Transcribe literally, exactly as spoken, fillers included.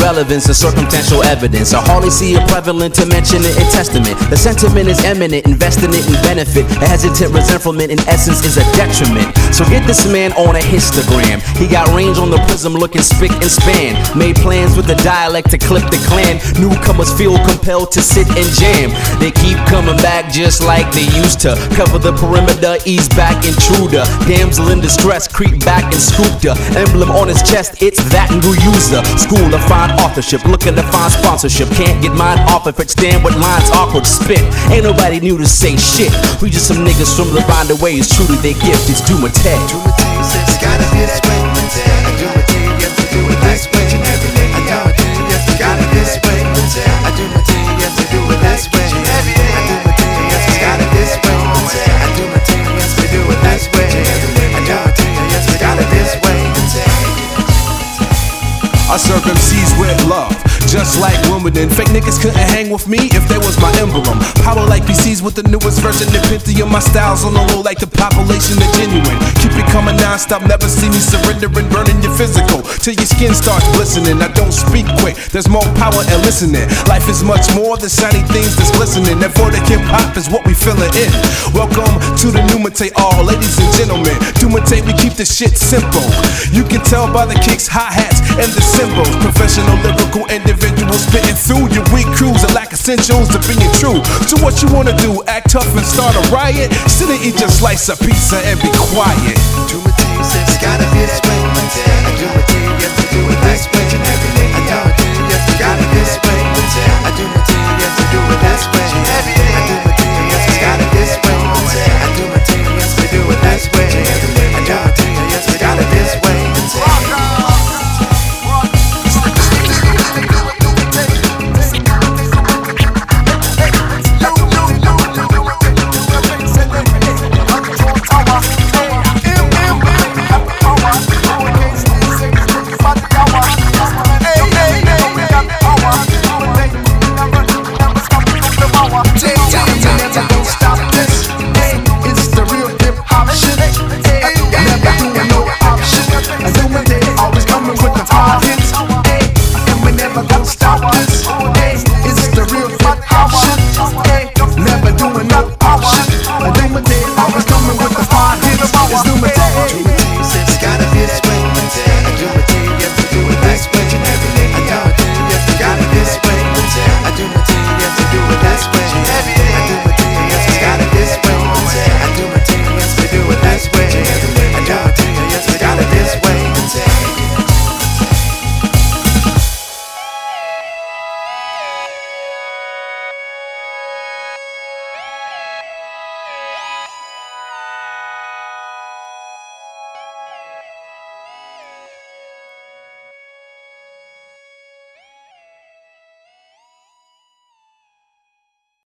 relevance and circumstantial evidence. I hardly see it prevalent to mention it in testament. The sentiment is eminent, invest in it and benefit. A hesitant resentment in essence is a detriment. So get this man on a histogram. He got range on the prism looking spick and span. Made plans with the dialect to clip the clan. Newcomers feel compelled to sit and jam. They keep coming back just like they used to. Cover the perimeter, ease back intruder. Damsel in distress, creep back and scoop the emblem on his chest, it's that new user. School of fine authorship, looking to find sponsorship. Can't get mine off if it stand with lines awkward spit. Ain't nobody new to say shit. We just some niggas from the find a ways. Truly their gift is do my tag. Do my tag, it's gotta be this way. I do my tag, you have to do it this way. I do my tag, you have to gotta be this way. I do my tag, you have to do it this way. I do my tag, it's gotta be this way. I do my tag, you have to do it this way. I do my tag, it's gotta be this way. I serve M Cs with love, just like Wimbledon. Fake niggas couldn't hang with me if they was my emblem. Power like P Cs with the newest version of Pentium. My style's on the low like the population of genuine. Keep it coming non-stop, never see me surrendering, burning your physical till your skin starts glistening. I don't speak quick, there's more power in listening. Life is much more than shiny things that's glistening. That Nordic hip-hop is what we feeling in. Welcome to the Numate, all ladies and gentlemen. Numate, we keep the shit simple. You can tell by the kicks, hi-hats, and the cymbals. Professional lyrical individuals spitting through your weak crews and lack essentials to being true. So what you wanna do, act tough and start a riot? Sit and eat your slice of pizza and be quiet. Do my thing, it's gotta be this way. I do my thing, you have to do it this way. I do my thing, you have to gotta be this way. I do my thing, you have to do it this way.